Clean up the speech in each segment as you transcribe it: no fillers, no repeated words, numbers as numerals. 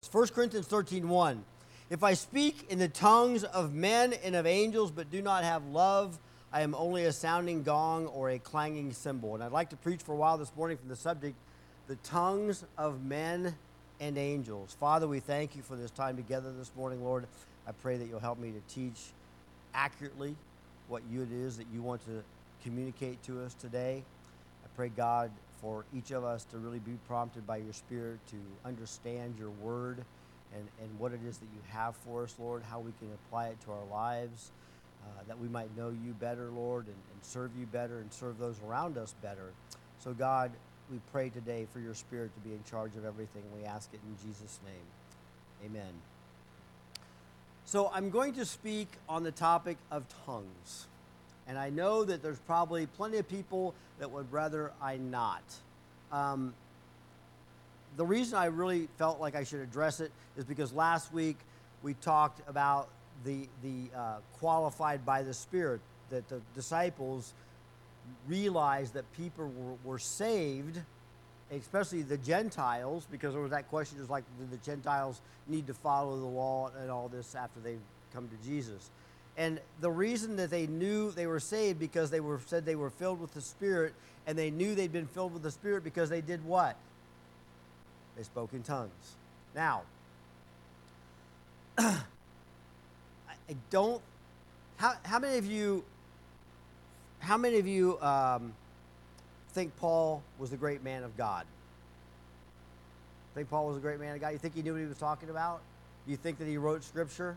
1 Corinthians 13:1. If I speak in the tongues of men and of angels but do not have love, I am only a sounding gong or a clanging cymbal. And I'd like to preach for a while this morning from the subject, the tongues of men and angels. Father, we thank you for this time together this morning, Lord. I pray that you'll help me to teach accurately what it is that you want to communicate to us today. I pray, God, for each of us to really be prompted by your Spirit to understand your word and what it is that you have for us, Lord, how we can apply it to our lives, that we might know you better, Lord, and serve you better and serve those around us better. So, God, we pray today for your Spirit to be in charge of everything. We ask it in Jesus' name. Amen. So I'm going to speak on the topic of tongues. And I know that there's probably plenty of people that would rather I not. The reason I really felt like I should address it is because last week we talked about the qualified by the Spirit, that the disciples realized that people were saved, especially the Gentiles, because there was that question, just like, do the Gentiles need to follow the law and all this after they've come to Jesus? And the reason that they knew they were saved because said they were filled with the Spirit, and they knew they'd been filled with the Spirit because they did what? They spoke in tongues. Now, I don't. How many of you think Paul was a great man of God? Think Paul was a great man of God? You think he knew what he was talking about? Do you think that he wrote Scripture?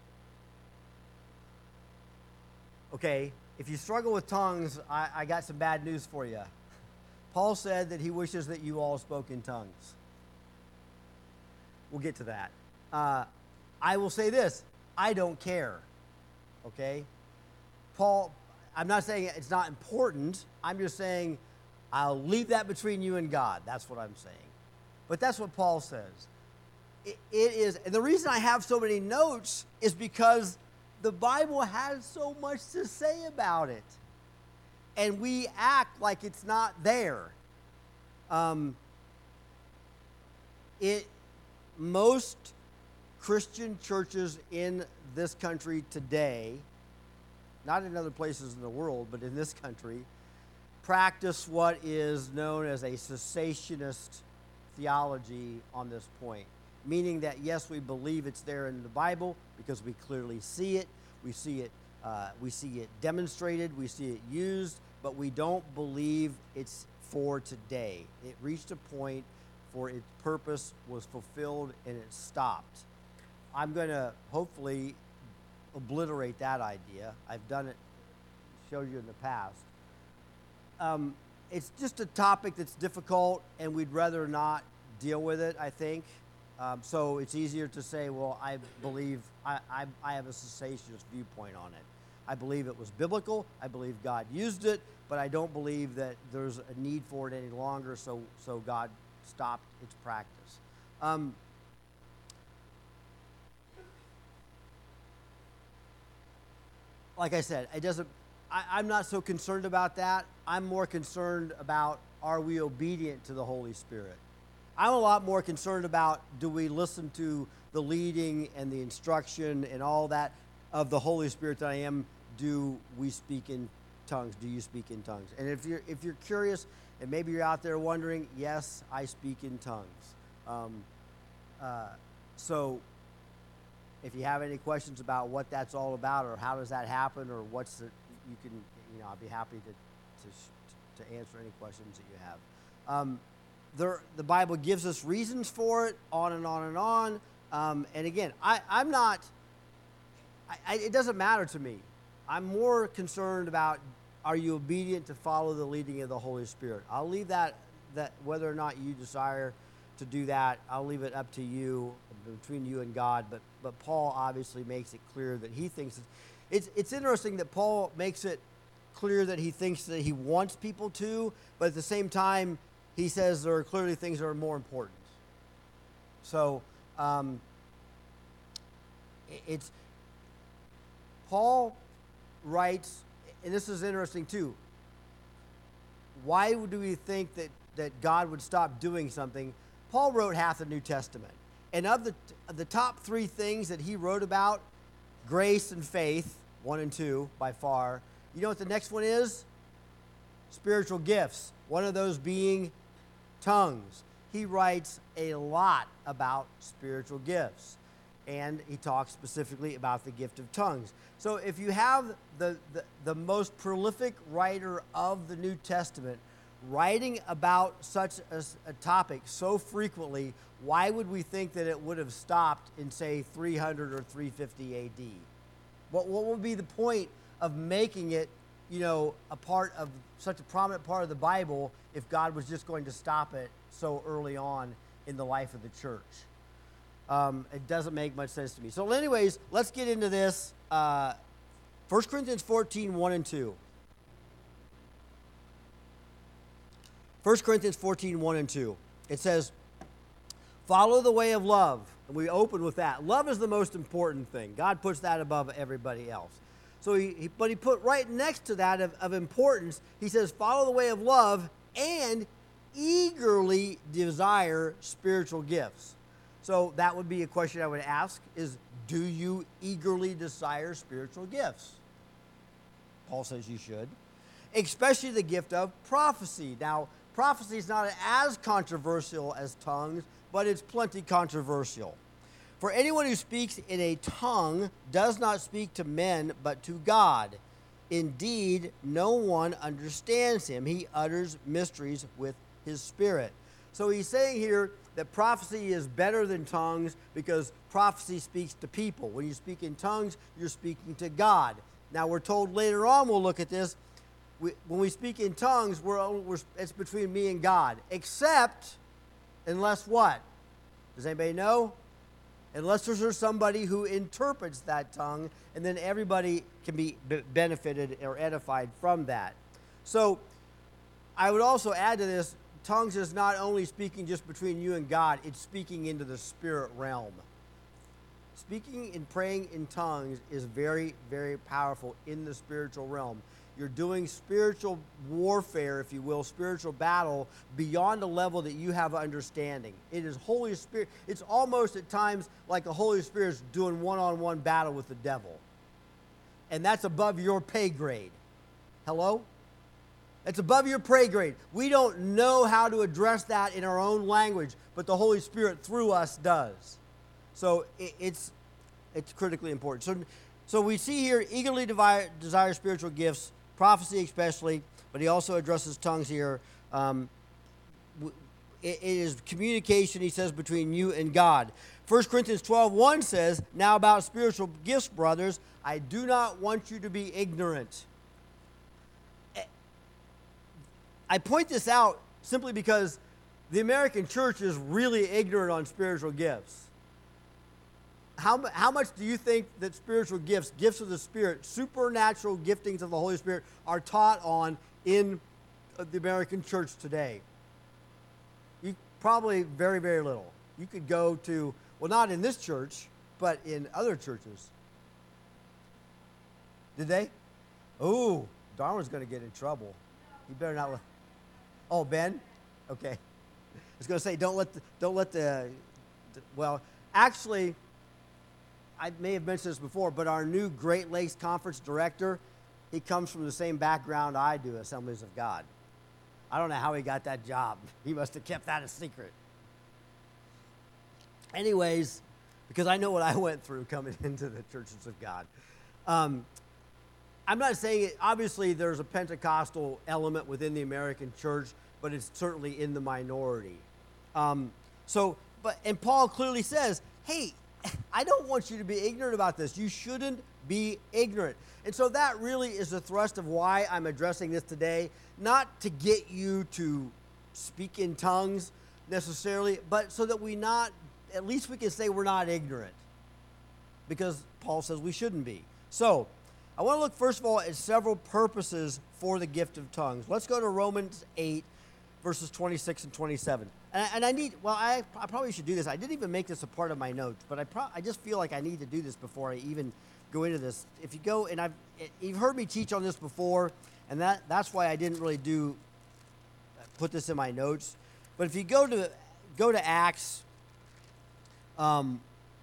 Okay, if you struggle with tongues, I got some bad news for you. Paul said that he wishes that you all spoke in tongues. We'll get to that. I will say this, I don't care, okay? Paul, I'm not saying it's not important. I'm just saying I'll leave that between you and God. That's what I'm saying. But that's what Paul says. It is, and the reason I have so many notes is because the Bible has so much to say about it. And we act like it's not there. Most Christian churches in this country today, not in other places in the world, but in this country, practice what is known as a cessationist theology on this point. Meaning that, yes, we believe it's there in the Bible because we clearly see it. We see it demonstrated. We see it used, but we don't believe it's for today. It reached a point for its purpose was fulfilled and it stopped. I'm going to hopefully obliterate that idea. I've done it, showed you in the past. It's just a topic that's difficult, and we'd rather not deal with it, I think. So it's easier to say, well, I believe, I have a cessationist viewpoint on it. I believe it was biblical. I believe God used it, but I don't believe that there's a need for it any longer, so God stopped its practice. Like I said, I'm not so concerned about that. I'm more concerned about, are we obedient to the Holy Spirit? I'm a lot more concerned about, do we listen to the leading and the instruction and all that of the Holy Spirit than I am, do we speak in tongues? Do you speak in tongues? And if you're curious, and maybe you're out there wondering, yes, I speak in tongues. So if you have any questions about what that's all about, or how does that happen, or I'll be happy to answer any questions that you have. The Bible gives us reasons for it, on and on and on. And again, I'm not. It doesn't matter to me. I'm more concerned about, are you obedient to follow the leading of the Holy Spirit? I'll leave that whether or not you desire to do that, I'll leave it up to you, between you and God. But Paul obviously makes it clear that he thinks it's interesting that Paul makes it clear that he thinks that he wants people to, but at the same time he says there are clearly things that are more important. So it's Paul writes, and this is interesting too. Why do we think that God would stop doing something? Paul wrote half the New Testament. And of the top three things that he wrote about, grace and faith, 1 and 2 by far. You know what the next one is? Spiritual gifts. One of those being tongues. He writes a lot about spiritual gifts. And he talks specifically about the gift of tongues. So if you have the most prolific writer of the New Testament writing about such a topic so frequently, why would we think that it would have stopped in, say, 300 or 350 AD? What would be the point of making it, a part of such a prominent part of the Bible if God was just going to stop it so early on in the life of the church? It doesn't make much sense to me. So anyways, let's get into this. 1 Corinthians 14, 1 and 2. 1 Corinthians 14, 1 and 2. It says, follow the way of love. And we open with that. Love is the most important thing. God puts that above everybody else. So but he put right next to that of importance, he says, follow the way of love and eagerly desire spiritual gifts. So that would be a question I would ask is, do you eagerly desire spiritual gifts? Paul says you should. Especially the gift of prophecy. Now, prophecy is not as controversial as tongues, but it's plenty controversial. For anyone who speaks in a tongue does not speak to men, but to God. Indeed, no one understands him. He utters mysteries with his spirit. So he's saying here that prophecy is better than tongues because prophecy speaks to people. When you speak in tongues, you're speaking to God. Now, we're told later on, we'll look at this, when we speak in tongues, it's between me and God. Except, unless what? Does anybody know? Unless there's somebody who interprets that tongue, and then everybody can be benefited or edified from that. So, I would also add to this, tongues is not only speaking just between you and God, it's speaking into the spirit realm. Speaking and praying in tongues is very, very powerful in the spiritual realm. You're doing spiritual warfare, if you will, spiritual battle beyond a level that you have understanding. It is Holy Spirit. It's almost at times like the Holy Spirit's doing one-on-one battle with the devil. And that's above your pay grade. Hello? It's above your pay grade. We don't know how to address that in our own language, but the Holy Spirit through us does. So it's critically important. So we see here, eagerly desire spiritual gifts, prophecy especially, but he also addresses tongues here. It is communication, he says, between you and God. 1 Corinthians 12:1 says, now about spiritual gifts, brothers, I do not want you to be ignorant. I point this out simply because the American church is really ignorant on spiritual gifts. How much do you think that spiritual gifts, gifts of the Spirit, supernatural giftings of the Holy Spirit are taught on in the American church today? Probably very, very little. You could go to, well, not in this church, but in other churches. Did they? Oh, Darwin's going to get in trouble. You better not. Oh, Ben? Okay. I was going to say, don't let the well, actually, I may have mentioned this before, but our new Great Lakes Conference director, he comes from the same background I do, Assemblies of God. I don't know how he got that job. He must have kept that a secret. Anyways, because I know what I went through coming into the churches of God. I'm not saying it, obviously there's a Pentecostal element within the American church, but it's certainly in the minority. And Paul clearly says, hey, I don't want you to be ignorant about this. You shouldn't be ignorant. And so that really is the thrust of why I'm addressing this today, not to get you to speak in tongues necessarily, but so that at least we can say we're not ignorant, because Paul says we shouldn't be. So I want to look first of all at several purposes for the gift of tongues. Let's go to Romans 8, verses 26 and 27. And I probably should do this. I didn't even make this a part of my notes, but I just feel like I need to do this before I even go into this. If you go, and you've heard me teach on this before, and that's why I didn't really put this in my notes. But if you go to Acts Um,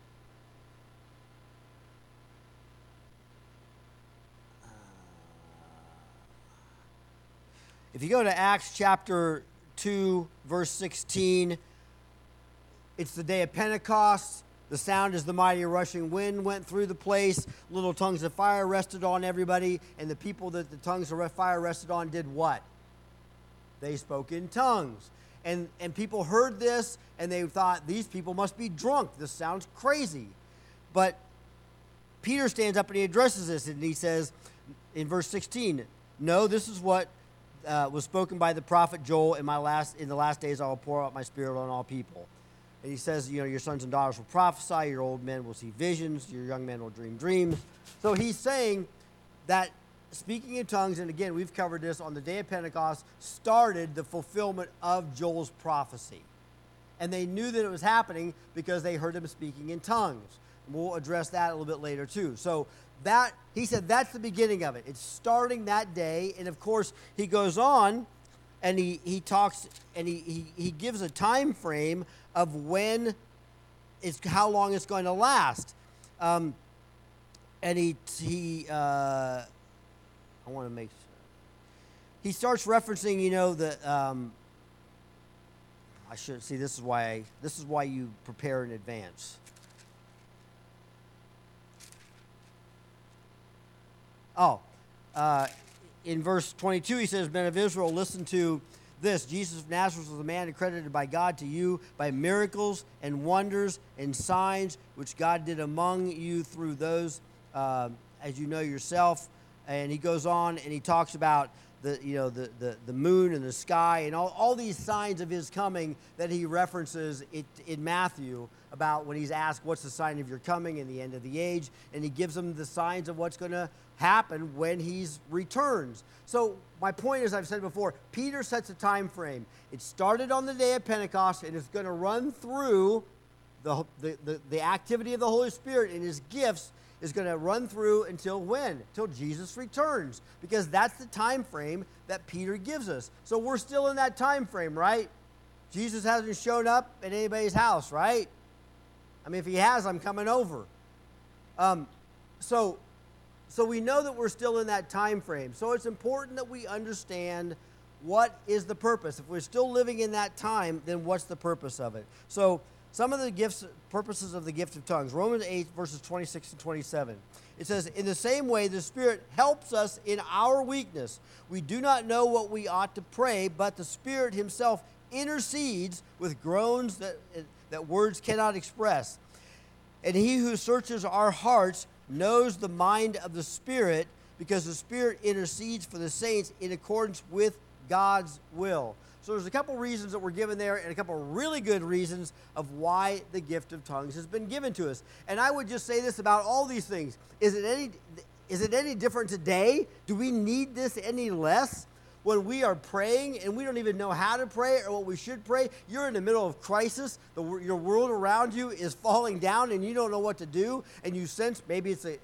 if you go to Acts chapter 2, verse 16, it's the day of Pentecost. The sound as the mighty rushing wind went through the place. Little tongues of fire rested on everybody. And the people that the tongues of fire rested on did what? They spoke in tongues. And people heard this, and they thought, these people must be drunk. This sounds crazy. But Peter stands up and he addresses this, and he says in verse 16, no, this is what was spoken by the prophet Joel, in the last days I will pour out my spirit on all people. And he says, your sons and daughters will prophesy, your old men will see visions, your young men will dream dreams. So he's saying that speaking in tongues, and again, we've covered this on the day of Pentecost, started the fulfillment of Joel's prophecy. And they knew that it was happening because they heard him speaking in tongues. And we'll address that a little bit later too. So he said that's the beginning of it. It's starting that day. And of course, he goes on and he talks and he gives a time frame of how long it's going to last. And I want to make sure. He starts referencing, I should see. This is why you prepare in advance. In verse 22, he says, "Men of Israel, listen to this. Jesus of Nazareth was a man accredited by God to you by miracles and wonders and signs which God did among you through those, as you know yourself." And he goes on and he talks about the moon and the sky and all these signs of his coming that he references in Matthew about when he's asked, what's the sign of your coming and the end of the age? And he gives them the signs of what's going to happen when he returns. So my point is, I've said before, Peter sets a time frame. It started on the day of Pentecost, and it's going to run through the activity of the Holy Spirit and his gifts is going to run through until when? Until Jesus returns, because that's the time frame that Peter gives us. So we're still in that time frame, right? Jesus hasn't shown up at anybody's house, right? I mean, if he has, I'm coming over. So we know that we're still in that time frame. So it's important that we understand what is the purpose. If we're still living in that time, then what's the purpose of it? So some of the purposes of the gift of tongues. Romans 8, verses 26 and 27. It says, "In the same way, the Spirit helps us in our weakness. We do not know what we ought to pray, but the Spirit himself intercedes with groans that words cannot express. And he who searches our hearts knows the mind of the Spirit, because the Spirit intercedes for the saints in accordance with God's will." So there's a couple reasons that we're given there, and a couple really good reasons of why the gift of tongues has been given to us. And I would just say this about all these things. Is it any different today? Do we need this any less? When we are praying and we don't even know how to pray or what we should pray, you're in the middle of crisis, your world around you is falling down and you don't know what to do, and you sense maybe it's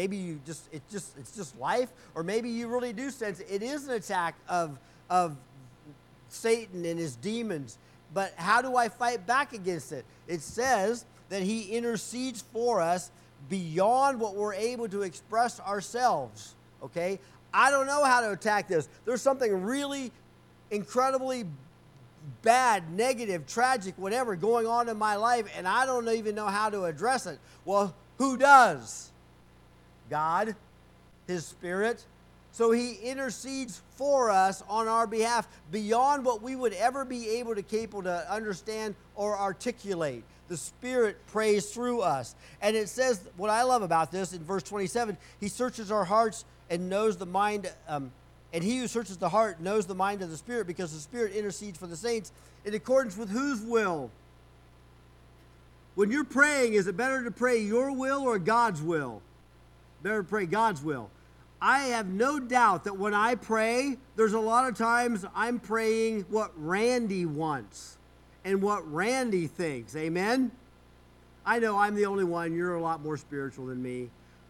just life, or maybe you really do sense it is an attack of Satan and his demons. But how do I fight back against it? It says that he intercedes for us beyond what we're able to express ourselves. Okay? I don't know how to attack this. There's something really incredibly bad, negative, tragic, whatever going on in my life, and I don't even know how to address it. Well, who does? God, his Spirit. So he intercedes for us on our behalf beyond what we would ever be able to understand or articulate. The Spirit prays through us. And it says, what I love about this in verse 27, he searches our hearts and knows the mind, and he who searches the heart knows the mind of the Spirit, because the Spirit intercedes for the saints in accordance with whose will? When you're praying, is it better to pray your will or God's will? Better to pray God's will. I have no doubt that when I pray, there's a lot of times I'm praying what Randy wants and what Randy thinks. Amen? I know I'm the only one. You're a lot more spiritual than me.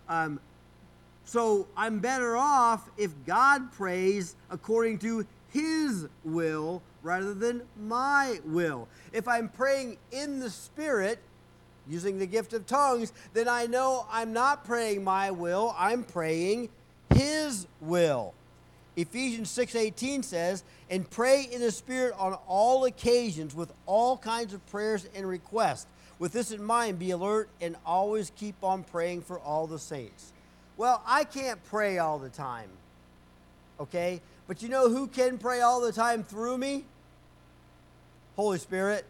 So I'm better off if God prays according to his will rather than my will. If I'm praying in the Spirit, using the gift of tongues, then I know I'm not praying my will, I'm praying his will. Ephesians 6:18 says, "And pray in the Spirit on all occasions with all kinds of prayers and requests. With this in mind, be alert and always keep on praying for all the saints." Well, I can't pray all the time, okay? But you know who can pray all the time through me? Holy Spirit.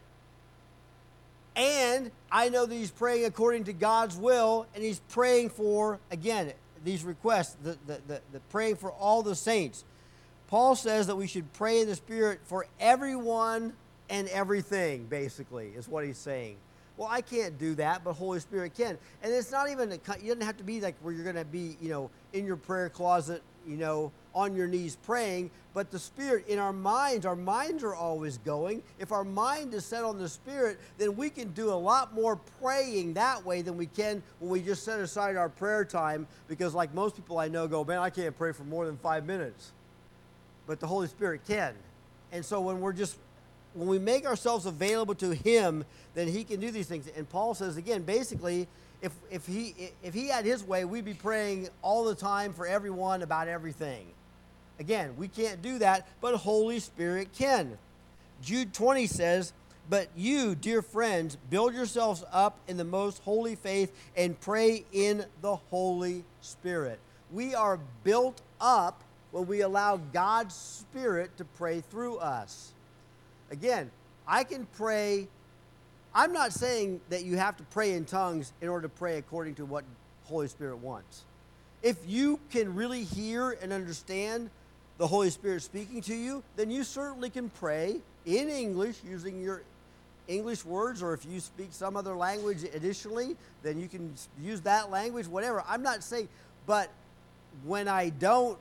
And I know that he's praying according to God's will, and he's praying for, again, these requests, the praying for all the saints. Paul says that we should pray in the Spirit for everyone and everything, basically, is what he's saying. Well, I can't do that, but Holy Spirit can. And it's not even, you don't have to be like where you're going to be, in your prayer closet, on your knees praying, but the Spirit in our minds are always going. If our mind is set on the Spirit, then we can do a lot more praying that way than we can when we just set aside our prayer time, because like most people I know go, man, I can't pray for more than 5 minutes. But the Holy Spirit can. And so when we make ourselves available to him, then he can do these things. And Paul says, again, basically, if he had his way, we'd be praying all the time for everyone about everything. Again, we can't do that, but Holy Spirit can. Jude 20 says, "But you, dear friends, build yourselves up in the most holy faith and pray in the Holy Spirit." We are built up when we allow God's Spirit to pray through us. Again, I can pray. I'm not saying that you have to pray in tongues in order to pray according to what Holy Spirit wants. If you can really hear and understand the Holy Spirit speaking to you, then you certainly can pray in English using your English words, or if you speak some other language additionally, then you can use that language, whatever. I'm not saying, but when I don't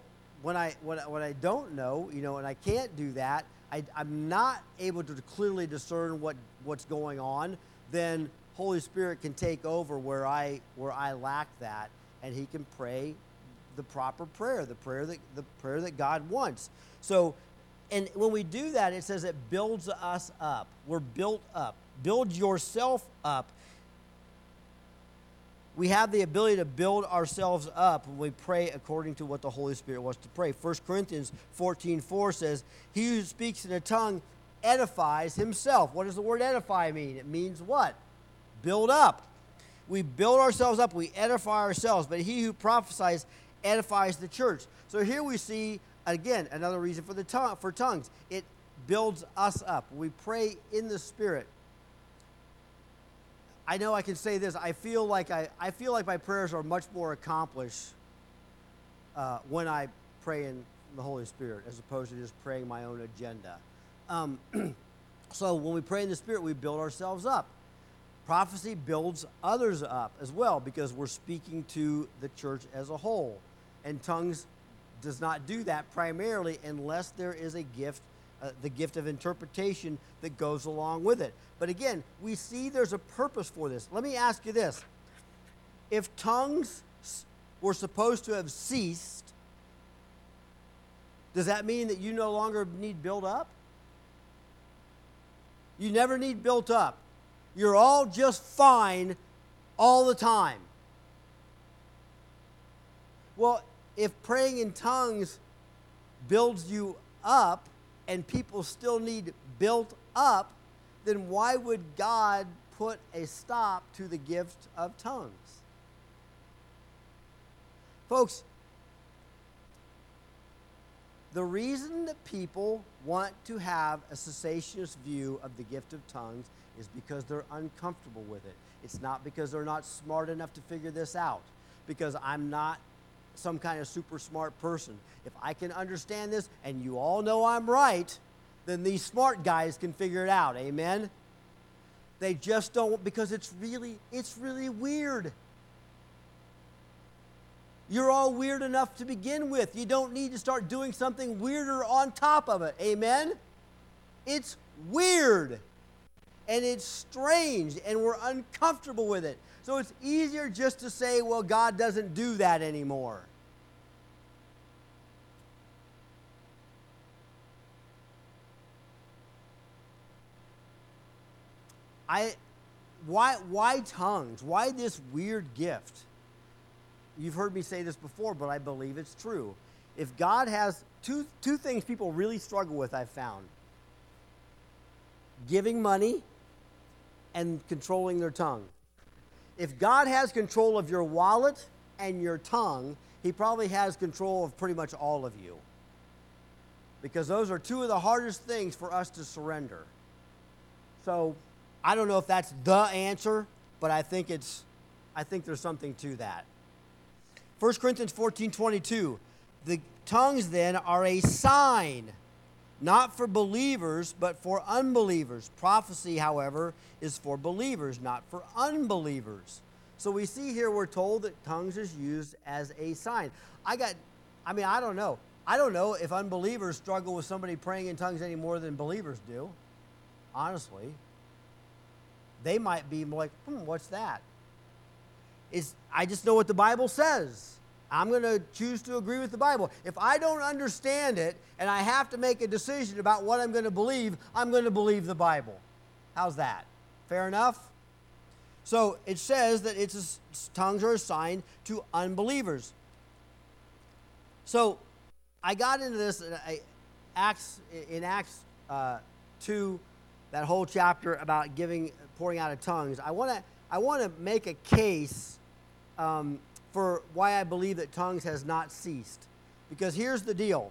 know, and I can't do that, I'm not able to clearly discern what's going on, then Holy Spirit can take over where I lack that, and he can pray the proper prayer, the prayer that God wants. So, and when we do that, it says it builds us up. We're built up. Build yourself up. We have the ability to build ourselves up when we pray according to what the Holy Spirit wants to pray. 1 Corinthians 14:4 says, "He who speaks in a tongue edifies himself." What does the word edify mean? It means what? Build up. We build ourselves up. We edify ourselves. But he who prophesies edifies the church. So here we see, again, another reason for tongues. It builds us up. We pray in the Spirit. I know I can say this. I feel like my prayers are much more accomplished when I pray in the Holy Spirit as opposed to just praying my own agenda. So when we pray in the Spirit, we build ourselves up. Prophecy builds others up as well because we're speaking to the church as a whole. And tongues does not do that primarily unless there is a gift, the gift of interpretation that goes along with it. But again, we see there's a purpose for this. Let me ask you this. If tongues were supposed to have ceased, does that mean that you no longer need build up? You never need built up. You're all just fine all the time. Well, if praying in tongues builds you up and people still need built up, then why would God put a stop to the gift of tongues? Folks, the reason that people want to have a cessationist view of the gift of tongues is because they're uncomfortable with it. It's not because they're not smart enough to figure this out, because I'm not some kind of super smart person. If I can understand this, and you all know I'm right, then these smart guys can figure it out. Amen? They just don't, because it's really weird. You're all weird enough to begin with. You don't need to start doing something weirder on top of it. Amen? It's weird. And it's strange, and we're uncomfortable with it. So it's easier just to say, well, God doesn't do that anymore. why tongues? Why this weird gift? You've heard me say this before, but I believe it's true. If God has two things people really struggle with, I've found: giving money and controlling their tongue. If God has control of your wallet and your tongue, he probably has control of pretty much all of you. Because those are two of the hardest things for us to surrender. So I don't know if that's the answer, but I think there's something to that. 1 Corinthians 14:22, the tongues then are a sign, not for believers, but for unbelievers. Prophecy, however, is for believers, not for unbelievers. So we see here we're told that tongues is used as a sign. I don't know. I don't know if unbelievers struggle with somebody praying in tongues any more than believers do, honestly. They might be like, what's that? I just know what the Bible says. I'm going to choose to agree with the Bible. If I don't understand it and I have to make a decision about what I'm going to believe, I'm going to believe the Bible. How's that? Fair enough? So it says that tongues are assigned to unbelievers. So I got into this in Acts 2, that whole chapter about pouring out of tongues. I want to make a case for why I believe that tongues has not ceased. Because here's the deal.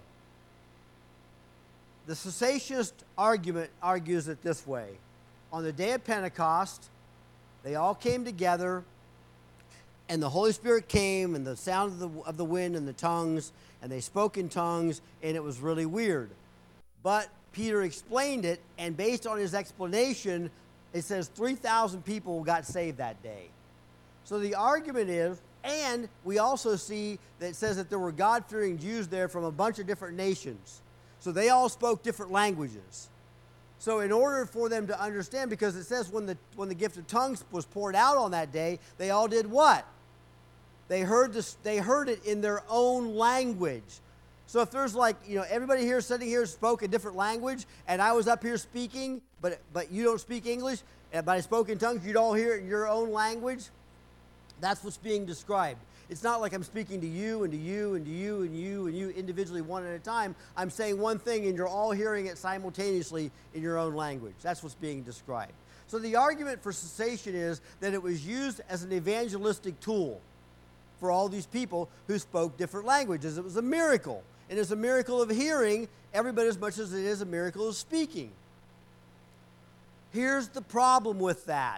The cessationist argument argues it this way. On the day of Pentecost, they all came together, and the Holy Spirit came, and the sound of the wind and the tongues, and they spoke in tongues, and it was really weird. But Peter explained it, and based on his explanation, it says 3,000 people got saved that day. So the argument is, and we also see that it says that there were God-fearing Jews there from a bunch of different nations. So they all spoke different languages. So in order for them to understand, because it says when the gift of tongues was poured out on that day, they all did what? They heard it in their own language. So if there's everybody here sitting here spoke a different language, and I was up here speaking, but you don't speak English, but I spoke in tongues, you'd all hear it in your own language. That's what's being described. It's not like I'm speaking to you and to you and to you and you and you individually one at a time. I'm saying one thing and you're all hearing it simultaneously in your own language. That's what's being described. So the argument for cessation is that it was used as an evangelistic tool for all these people who spoke different languages. It was a miracle. And it's a miracle of hearing every bit as much as it is a miracle of speaking. Here's the problem with that.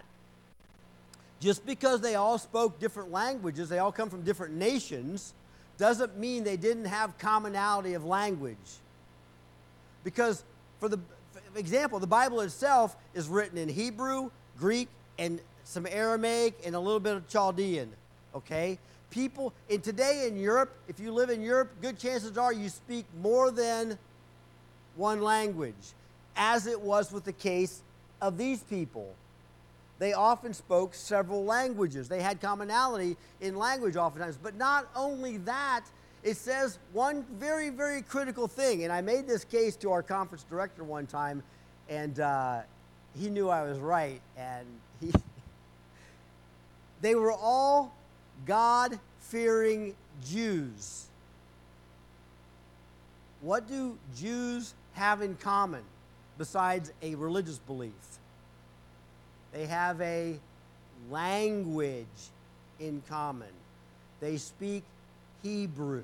Just because they all spoke different languages, they all come from different nations, doesn't mean they didn't have commonality of language. Because, for example, the Bible itself is written in Hebrew, Greek, and some Aramaic, and a little bit of Chaldean, okay? People, today in Europe, if you live in Europe, good chances are you speak more than one language, as it was with the case of these people. They often spoke several languages. They had commonality in language oftentimes. But not only that, it says one very, very critical thing. And I made this case to our conference director one time, and he knew I was right. And they were all God-fearing Jews. What do Jews have in common besides a religious belief? They have a language in common. They speak Hebrew.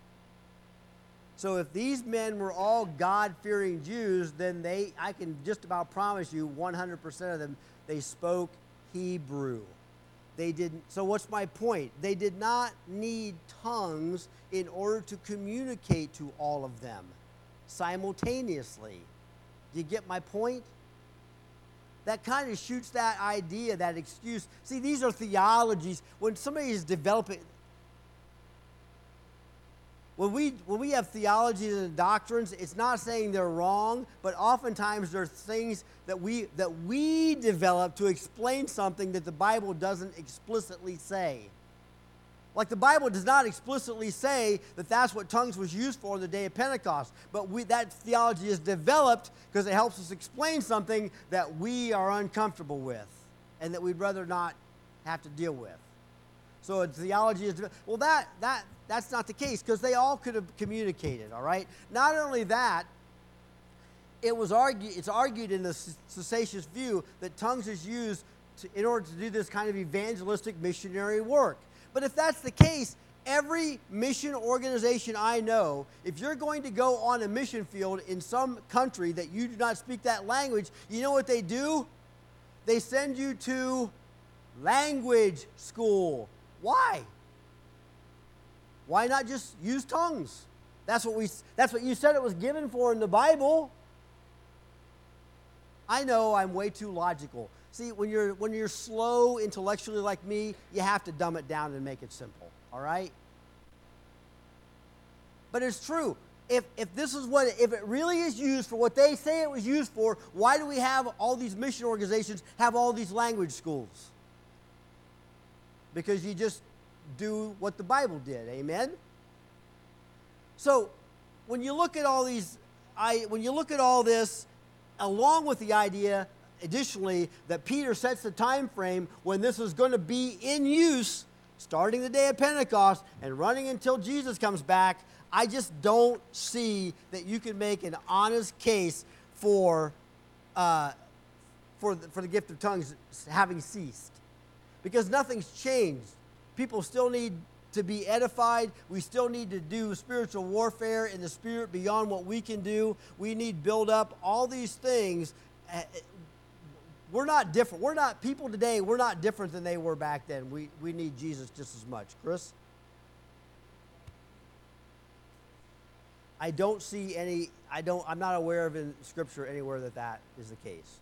So if these men were all God-fearing Jews, then I can just about promise you 100% of them, they spoke Hebrew. They didn't. So what's my point? They did not need tongues in order to communicate to all of them simultaneously. Do you get my point? That kind of shoots that idea, that excuse. See, these are theologies. When somebody is developing, when we have theologies and doctrines, it's not saying they're wrong, but oftentimes there are things that we develop to explain something that the Bible doesn't explicitly say. Like the Bible does not explicitly say that that's what tongues was used for on the day of Pentecost. But that theology is developed because it helps us explain something that we are uncomfortable with. and that we'd rather not have to deal with. So theology is, well, that's not the case, because they all could have communicated, all right? Not only that, it's argued in the cessationist view that tongues is used in order to do this kind of evangelistic missionary work. But if that's the case, every mission organization I know, if you're going to go on a mission field in some country that you do not speak that language, you know what they do? They send you to language school. Why? Why not just use tongues? That's what you said it was given for in the Bible. I know I'm way too logical. See, when you're slow intellectually like me, you have to dumb it down and make it simple, all right? But it's true. If it really is used for what they say it was used for, why do we have all these mission organizations have all these language schools? Because you just do what the Bible did, amen? So when you look at all this, along with the idea, additionally, that Peter sets the time frame when this is going to be in use, starting the day of Pentecost and running until Jesus comes back, I just don't see that you can make an honest case for the gift of tongues having ceased. Because nothing's changed. People still need to be edified. We still need to do spiritual warfare in the spirit beyond what we can do. We need build up. All these things. We're not different. People today, we're not different than they were back then. We need Jesus just as much. Chris? I don't see any, I'm not aware of in Scripture anywhere that is the case.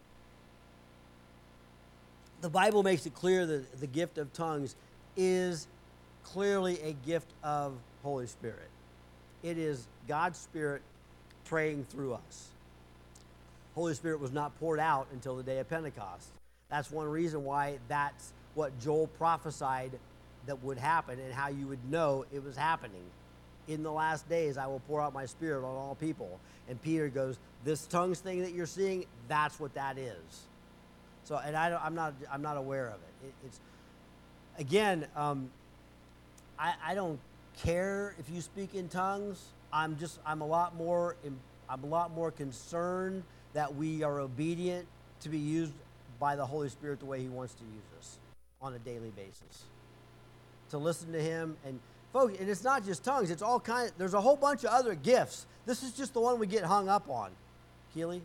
The Bible makes it clear that the gift of tongues is clearly a gift of Holy Spirit. It is God's Spirit praying through us. Holy Spirit was not poured out until the day of Pentecost. That's one reason why that's what Joel prophesied that would happen, and how you would know it was happening. In the last days, I will pour out my Spirit on all people. And Peter goes, this tongues thing that you're seeing, that's what that is. So, and I'm not aware of it. It's again, I don't care if you speak in tongues. I'm a lot more concerned that we are obedient to be used by the Holy Spirit the way He wants to use us on a daily basis. To listen to Him, and folks, and it's not just tongues. It's all kind. There's a whole bunch of other gifts. This is just the one we get hung up on. Keely?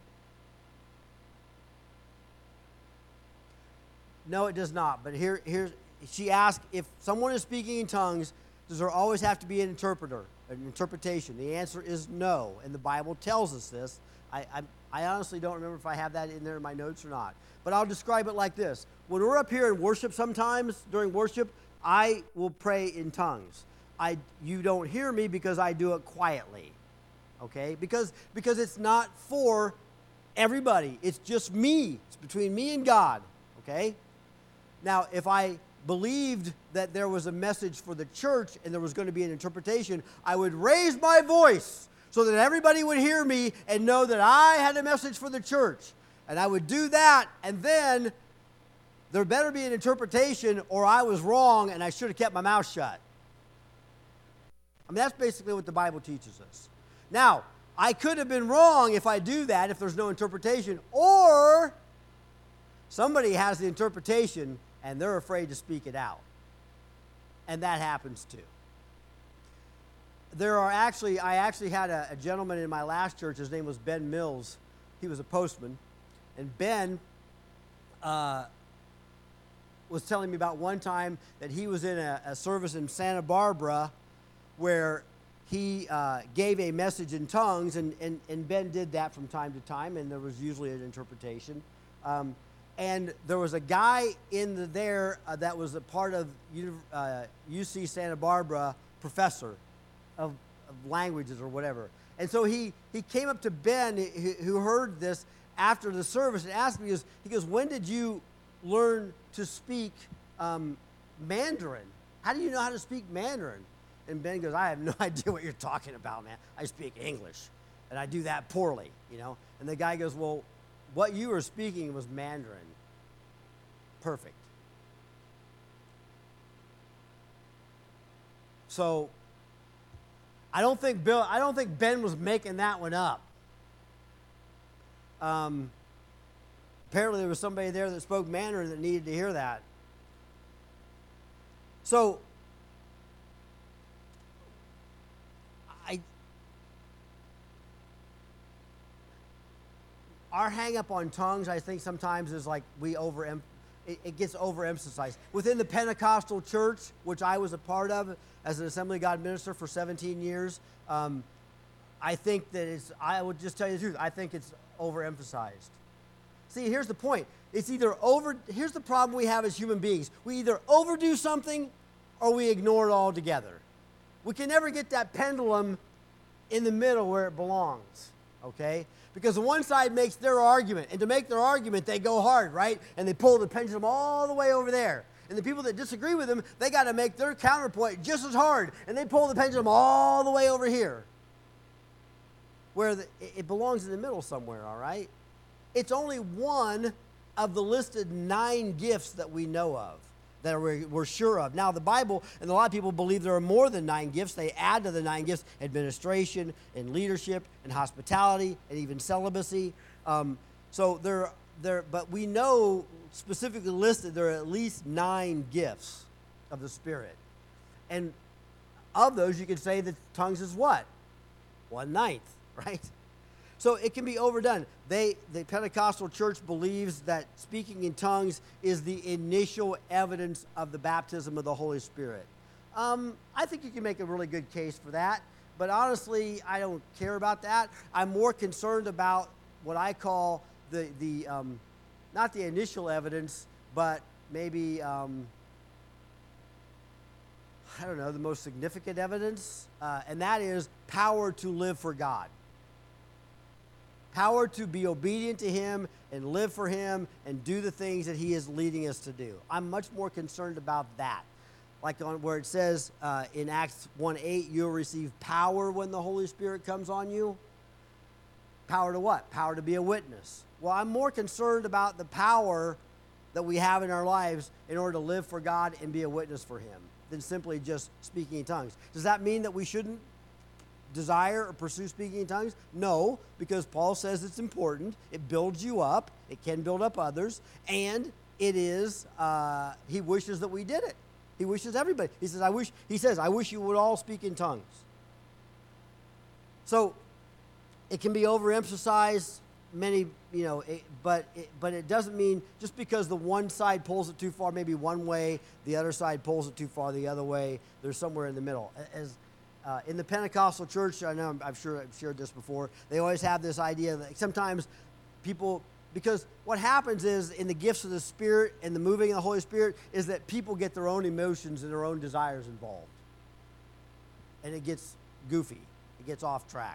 No, it does not. But here's she asked, if someone is speaking in tongues, does there always have to be an interpretation? The answer is no, and the Bible tells us this. I honestly don't remember if I have that in there in my notes or not. But I'll describe it like this. When we're up here in worship sometimes, during worship, I will pray in tongues. You don't hear me because I do it quietly, okay? Because it's not for everybody. It's just me. It's between me and God, okay? Now, if I believed that there was a message for the church and there was going to be an interpretation, I would raise my voice so that everybody would hear me and know that I had a message for the church. And I would do that, and then there better be an interpretation or I was wrong and I should have kept my mouth shut. I mean, that's basically what the Bible teaches us. Now, I could have been wrong if I do that, if there's no interpretation, or somebody has the interpretation and they're afraid to speak it out. And that happens too. I actually had a gentleman in my last church. His name was Ben Mills. He was a postman. And Ben was telling me about one time that he was in a service in Santa Barbara where he gave a message in tongues, and Ben did that from time to time, and there was usually an interpretation. And there was a guy there that was a part of UC Santa Barbara, professor of languages or whatever. And so he came up to Ben, who heard this after the service, and asked me, he goes, when did you learn to speak Mandarin? How do you know how to speak Mandarin? And Ben goes, I have no idea what you're talking about, man. I speak English, and I do that poorly, you know. And the guy goes, well, what you were speaking was Mandarin. perfect. So I don't think Ben was making that one up. Apparently there was somebody there that spoke Mandarin that needed to hear that. So our hang up on tongues, I think sometimes is like it gets overemphasized. Within the Pentecostal church, which I was a part of as an Assembly of God minister for 17 years, I think that I would just tell you the truth, I think it's overemphasized. See, here's the point. Here's the problem we have as human beings. We either overdo something or we ignore it altogether. We can never get that pendulum in the middle where it belongs, okay? Because the one side makes their argument, and to make their argument, they go hard, right? And they pull the pendulum all the way over there. And the people that disagree with them, they got to make their counterpoint just as hard, and they pull the pendulum all the way over here, where it belongs in the middle somewhere, all right? It's only one of the listed 9 gifts that we know of, that we're sure of. Now, the Bible, and a lot of people believe there are more than 9 gifts. They add to the 9 gifts administration and leadership and hospitality and even celibacy. But we know specifically listed there are at least 9 gifts of the Spirit. And of those, you could say that tongues is what? 1/9, right? So it can be overdone. The Pentecostal church believes that speaking in tongues is the initial evidence of the baptism of the Holy Spirit. I think you can make a really good case for that, but honestly, I don't care about that. I'm more concerned about what I call not the initial evidence, but maybe, the most significant evidence, and that is power to live for God. Power to be obedient to Him and live for Him and do the things that He is leading us to do. I'm much more concerned about that. Like where it says in Acts 1:8, you'll receive power when the Holy Spirit comes on you. Power to what? Power to be a witness. Well, I'm more concerned about the power that we have in our lives in order to live for God and be a witness for Him than simply just speaking in tongues. Does that mean that we shouldn't desire or pursue speaking in tongues? No, because Paul says it's important. It builds you up. It can build up others. And it is, he wishes that we did it. He wishes everybody. He says, I wish you would all speak in tongues. So it can be overemphasized, but it doesn't mean just because the one side pulls it too far, maybe one way, the other side pulls it too far the other way. There's somewhere in the middle. In the Pentecostal church, I know I'm sure I've shared this before, they always have this idea that sometimes people, because what happens is in the gifts of the Spirit and the moving of the Holy Spirit is that people get their own emotions and their own desires involved. And it gets goofy. It gets off track.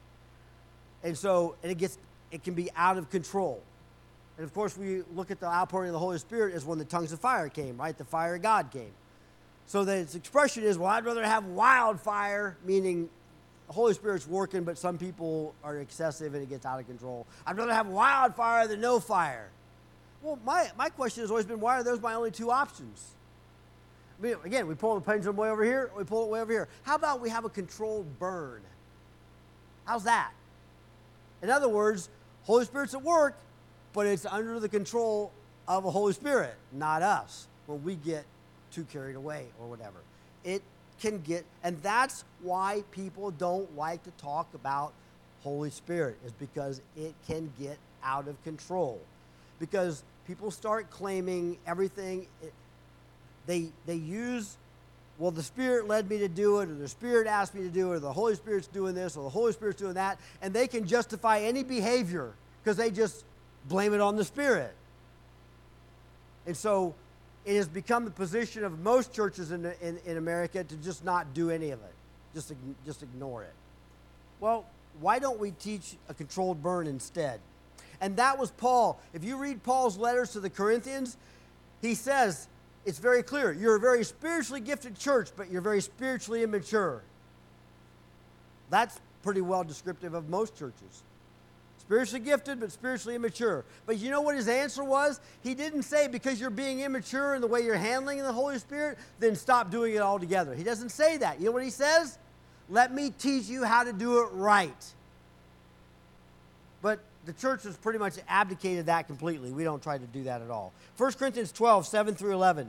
And it can be out of control. And of course, we look at the outpouring of the Holy Spirit as when the tongues of fire came, right? The fire of God came. So that its expression is, well, I'd rather have wildfire, meaning the Holy Spirit's working, but some people are excessive and it gets out of control. I'd rather have wildfire than no fire. Well, my question has always been, why are those my only 2 options? I mean, again, we pull the pendulum way over here, or we pull it way over here. How about we have a controlled burn? How's that? In other words, Holy Spirit's at work, but it's under the control of the Holy Spirit, not us, when we get too carried away or whatever. It can get, and that's why people don't like to talk about Holy Spirit, is because it can get out of control. Because people start claiming everything, they use, well, the Spirit led me to do it, or the Spirit asked me to do it, or the Holy Spirit's doing this, or the Holy Spirit's doing that, and they can justify any behavior because they just blame it on the Spirit. And so it has become the position of most churches in America to just not do any of it, just ignore it. Well, why don't we teach a controlled burn instead? And that was Paul. If you read Paul's letters to the Corinthians, he says, it's very clear, you're a very spiritually gifted church, but you're very spiritually immature. That's pretty well descriptive of most churches. Spiritually gifted, but spiritually immature. But you know what his answer was? He didn't say because you're being immature in the way you're handling the Holy Spirit, then stop doing it altogether. He doesn't say that. You know what he says? Let me teach you how to do it right. But the church has pretty much abdicated that completely. We don't try to do that at all. 1 Corinthians 12, 7 through 11.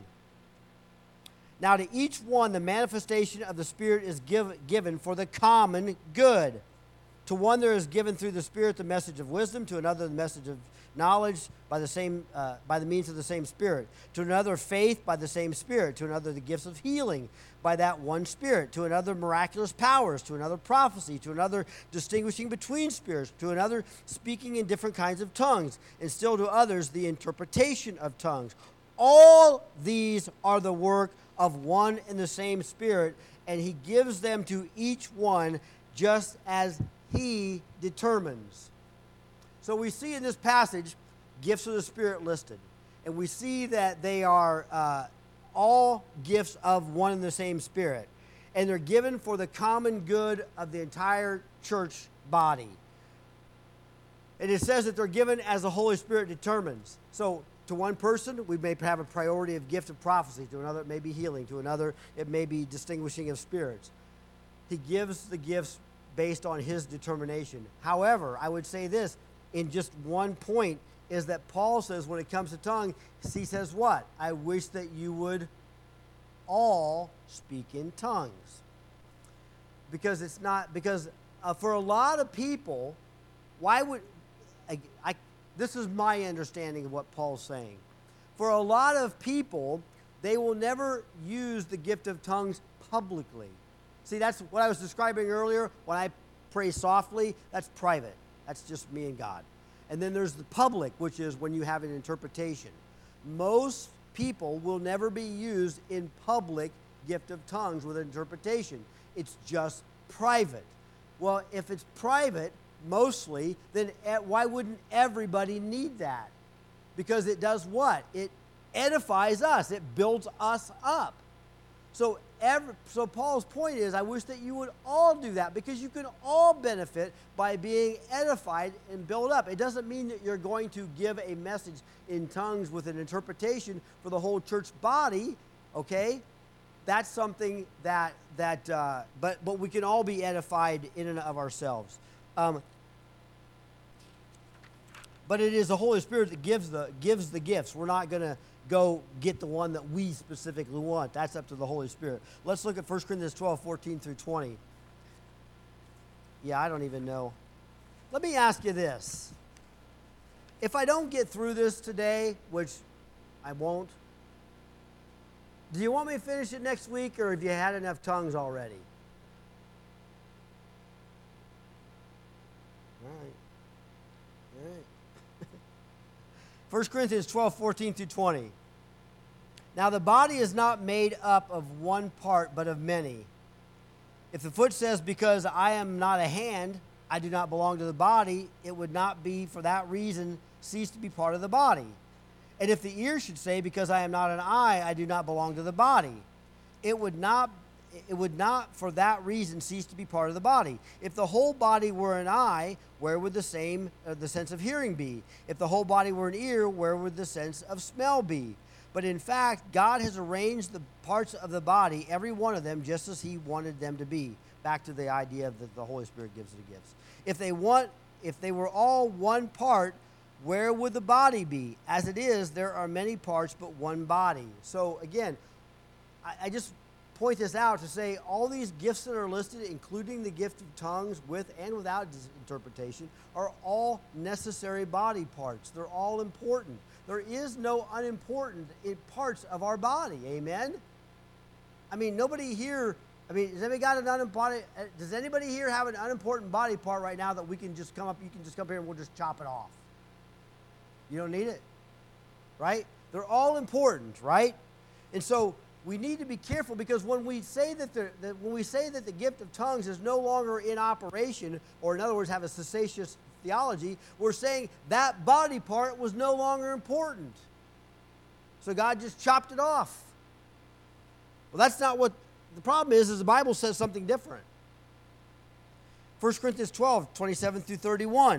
Now to each one the manifestation of the Spirit is given for the common good. To one there is given through the Spirit the message of wisdom, to another the message of knowledge by the means of the same Spirit, to another faith by the same Spirit, to another the gifts of healing by that one Spirit, to another miraculous powers, to another prophecy, to another distinguishing between spirits, to another speaking in different kinds of tongues, and still to others the interpretation of tongues. All these are the work of one and the same Spirit, and he gives them to each one just as he determines. So we see in this passage gifts of the Spirit listed. And we see that they are all gifts of one and the same Spirit. And they're given for the common good of the entire church body. And it says that they're given as the Holy Spirit determines. So to one person, we may have a priority of gift of prophecy. To another, it may be healing. To another, it may be distinguishing of spirits. He gives the gifts based on his determination. However, I would say this in just one point is that Paul says when it comes to tongue, he says what? I wish that you would all speak in tongues. Because it's not, because for a lot of people, why would, this is my understanding of what Paul's saying. For a lot of people, they will never use the gift of tongues publicly. See, that's what I was describing earlier. When I pray softly, that's private. That's just me and God. And then there's the public, which is when you have an interpretation. Most people will never be used in public gift of tongues with interpretation. It's just private. Well, if it's private, mostly, then why wouldn't everybody need that? Because it does what? It edifies us. It builds us up. So Paul's point is, I wish that you would all do that because you can all benefit by being edified and built up. It doesn't mean that you're going to give a message in tongues with an interpretation for the whole church body, okay? That's something but we can all be edified in and of ourselves. But it is the Holy Spirit that gives the gifts. We're not going to go get the one that we specifically want. That's up to the Holy Spirit. Let's look at 1 Corinthians 12, 14 through 20. Yeah, I don't even know. Let me ask you this. If I don't get through this today, which I won't, do you want me to finish it next week, or have you had enough tongues already? All right. 1 Corinthians 12, 14 through 20. Now the body is not made up of one part, but of many. If the foot says, because I am not a hand, I do not belong to the body, it would not be for that reason cease to be part of the body. And if the ear should say, because I am not an eye, I do not belong to the body, it would not for that reason cease to be part of the body. If the whole body were an eye, where would the sense of hearing be? If the whole body were an ear, where would the sense of smell be? But in fact, God has arranged the parts of the body, every one of them, just as he wanted them to be. Back to the idea that the Holy Spirit gives the gifts. If they were all one part, where would the body be? As it is, there are many parts, but one body. So again, I just point this out to say all these gifts that are listed, including the gift of tongues with and without interpretation, are all necessary body parts. They're all important. There is no unimportant parts of our body. Amen? I mean, nobody here, does anybody here have an unimportant body part right now that you can just come up here and we'll just chop it off? You don't need it, right? They're all important, right? And so we need to be careful, because when we say that the gift of tongues is no longer in operation, or in other words, have a cessationist theology, we're saying that body part was no longer important. So God just chopped it off. Well, that's not what the problem is the Bible says something different. 1 Corinthians 12, 27 through 31.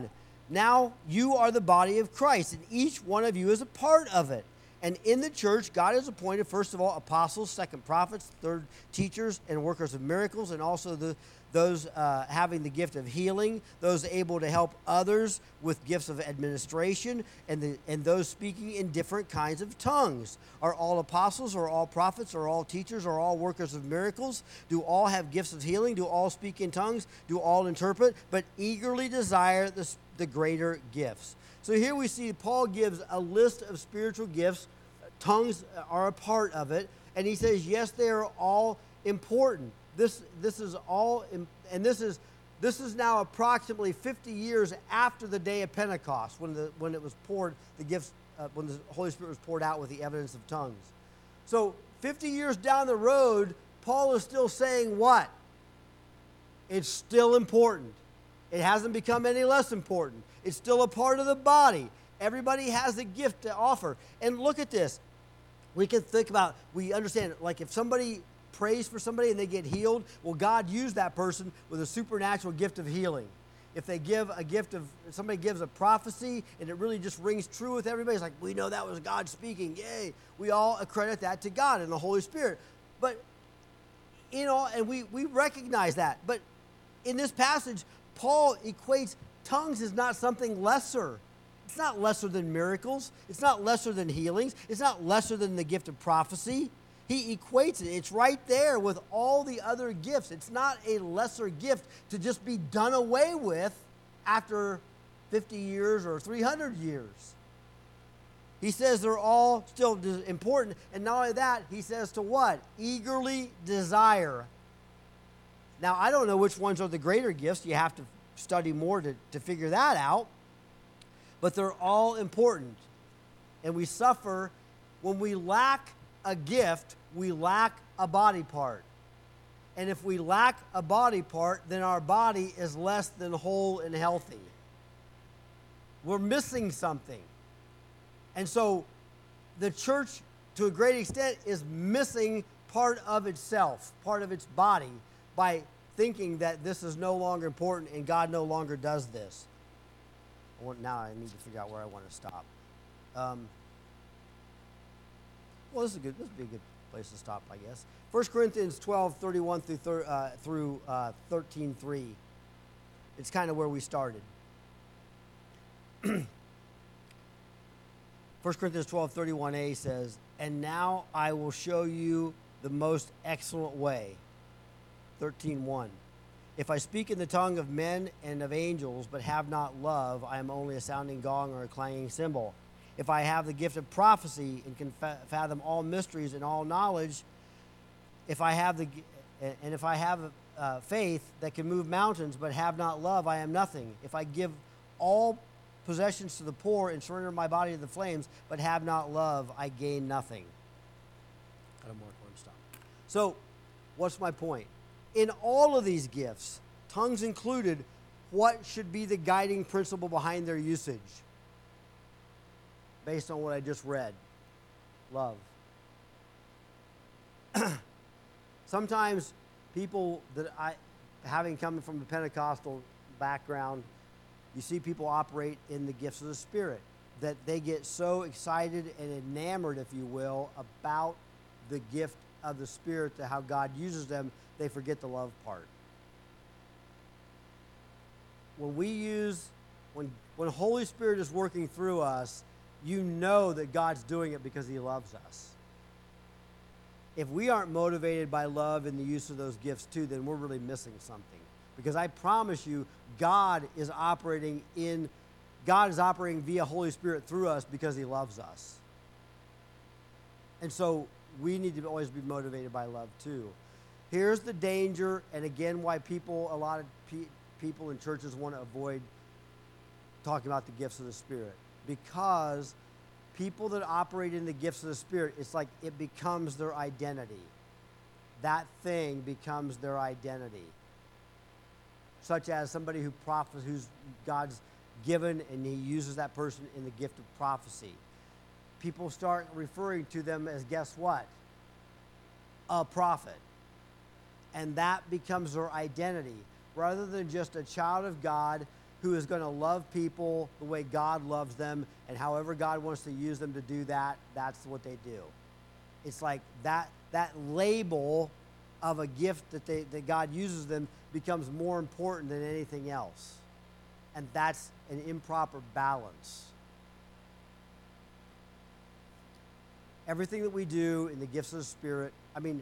Now you are the body of Christ, and each one of you is a part of it. And in the church, God has appointed, first of all, apostles, second, prophets, third, teachers and workers of miracles, and also those having the gift of healing, those able to help others with gifts of administration, and those speaking in different kinds of tongues. Are all apostles, or all prophets, or all teachers, or all workers of miracles? Do all have gifts of healing? Do all speak in tongues? Do all interpret? But eagerly desire the greater gifts. So here we see Paul gives a list of spiritual gifts. Tongues are a part of it, and he says, yes, they are all important. This is all, and this is now approximately 50 years after the day of Pentecost, when it was poured, the gifts, when the Holy Spirit was poured out with the evidence of tongues. So 50 years down the road, Paul is still saying what? It's still important. It hasn't become any less important. It's still a part of the body. Everybody has a gift to offer. And look at this. We can think about, we understand, like if somebody prays for somebody and they get healed, well, God used that person with a supernatural gift of healing. If they give a gift of, somebody gives a prophecy and it really just rings true with everybody, it's like, we know that was God speaking. Yay. We all accredit that to God and the Holy Spirit. But, and we recognize that. But in this passage, Paul equates tongues as not something lesser. It's not lesser than miracles. It's not lesser than healings. It's not lesser than the gift of prophecy. He equates it. It's right there with all the other gifts. It's not a lesser gift to just be done away with after 50 years or 300 years. He says they're all still important. And not only that, he says to what? Eagerly desire. Now, I don't know which ones are the greater gifts. You have to study more to figure that out. But they're all important. And we suffer when we lack a gift, we lack a body part. And if we lack a body part, then our body is less than whole and healthy. We're missing something. And so the church, to a great extent, is missing part of itself, part of its body, by thinking that this is no longer important and God no longer does this. Now I need to figure out where I want to stop. This would be a good place to stop, I guess. 1 Corinthians 12, 31 through 13:3. It's kind of where we started. 1 Corinthians 12, 31a says, and now I will show you the most excellent way. 13:1. If I speak in the tongue of men and of angels, but have not love, I am only a sounding gong or a clanging cymbal. If I have the gift of prophecy and can fathom all mysteries and all knowledge, if I have faith that can move mountains, but have not love, I am nothing. If I give all possessions to the poor and surrender my body to the flames, but have not love, I gain nothing. Got a mark where I'm stopping. So, what's my point? In all of these gifts, tongues included, what should be the guiding principle behind their usage? Based on what I just read. Love. Sometimes people having come from the Pentecostal background, you see people operate in the gifts of the Spirit, that they get so excited and enamored, if you will, about the gift of the Spirit, to how God uses them, they forget the love part. When Holy Spirit is working through us, you know that God's doing it because He loves us. If we aren't motivated by love in the use of those gifts too, then we're really missing something. Because I promise you, God is operating via Holy Spirit through us because He loves us. And so we need to always be motivated by love too. Here's the danger, and again, why a lot of people in churches want to avoid talking about the gifts of the Spirit. Because people that operate in the gifts of the Spirit, it's like it becomes their identity. That thing becomes their identity. Such as somebody who who's God's given, and He uses that person in the gift of prophecy. People start referring to them as, guess what? A prophet. And that becomes their identity. Rather than just a child of God who is going to love people the way God loves them, and however God wants to use them to do that, that's what they do. It's like that label of a gift that God uses them becomes more important than anything else. And that's an improper balance. Everything that we do in the gifts of the Spirit, I mean,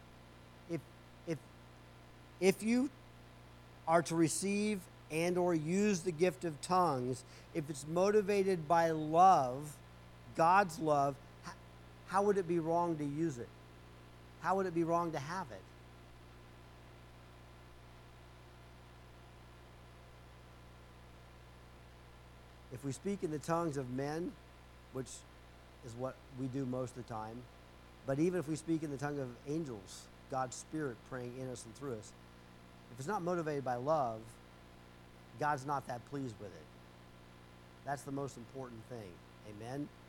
if you are to receive and or use the gift of tongues, if it's motivated by love, God's love, how would it be wrong to use it? How would it be wrong to have it? If we speak in the tongues of men, which is what we do most of the time, but even if we speak in the tongue of angels, God's Spirit praying in us and through us, if it's not motivated by love, God's not that pleased with it. That's the most important thing. Amen?